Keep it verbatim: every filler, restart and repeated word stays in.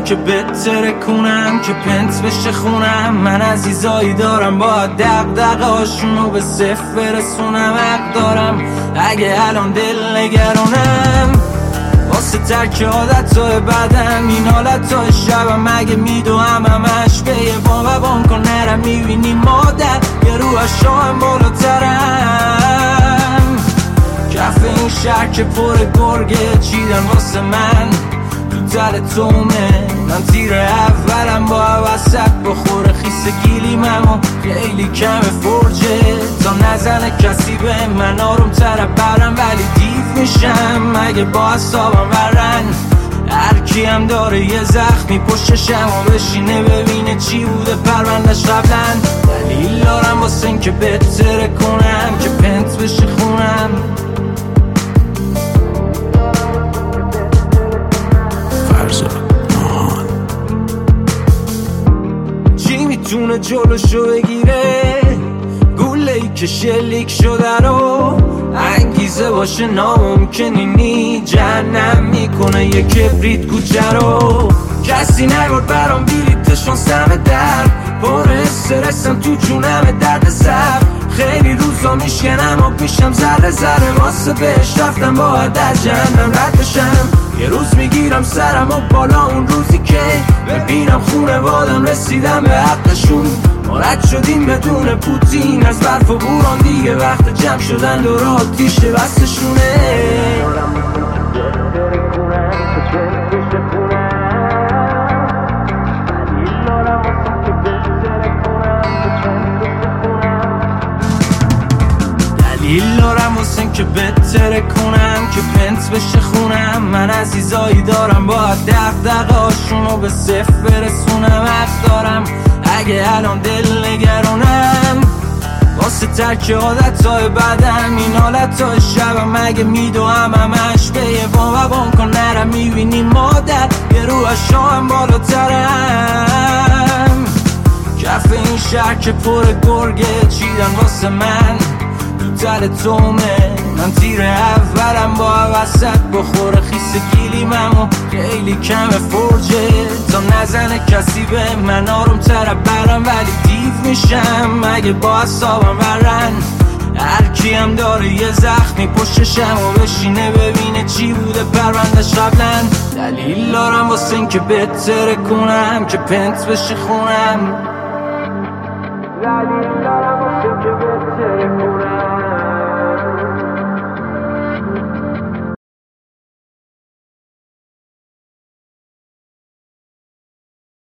که بتره کنم که پنت بشه خونم. من عزیزایی دارم باید دق دقاشونو به صفر برسونم. حق دارم اگه الان دل نگرانم واسه ترک عادتهای بدم. این حالتهای شبم اگه میدوهم همش به یه بام و بام کن نرم. میبینی مادر یه رو اشام بالاترم. کف این شهر که پر گرگه چیدن واسه من تو تل تومه. من تیر اولم با وسط بخوره خیس گیلیمم و خیلی کم فرجه تا نزنه کسی به من. آروم تر برم ولی دیو میشم اگه با حسابم ورن. هر کی هم داره یه زخمی پشتشم و بشینه ببینه چی بوده پروندش قبلن. دلیل دارم واسه این که بتره کنم که پنت بشه خونم. چی میتونه جلوشو بگیره گوله ای که شلیک شده رو انگیزه باشه ناممکنینی جهنم میکنه یه کبریت کوچه رو. کسی نگرد برام بیلیتشون سم درد پر استرسم تو جونم درد سر. خیلی روزا میشکنم و پیشم ذره ذره واسه بهش رفتم باید از جهنم رد بشم. یه روز میگیرم سرم و بالا اون روزی که ببینم خونوادم رسیدم به حقشون. ما رد شدیم بدون پوتین از برف و بوران دیگه وقت جمع شدن دور آتیش بستشونه. دلیل دارم واسه این که بتره کنم که پنت بشه خونم. من عزیزایی دارم باید دق دقاشونو به صفر برسونم. حق دارم اگه الان دل نگرانم واسه ترک عادتهای بدم. این حالتهای شبم اگه میدوهم همش به یه بام و بام کن نرم. میبینی مادر یه رو اشام بالاترم. کف این شهر که پر گرگه چیدن واسه من تو تل تومه. من تیر اولم با وسط بخوره خیس گیلیمم و خیلی کم فرجه تا نزنه کسی به من. آروم تر برم ولی دیو میشم اگه با حسابم ورن. هر کی هم داره یه زخمی پشتشم و بشینه ببینه چی بوده پروندش قبلن. دلیل دارم واسه این که بتره کنم که پنت بشه خونم.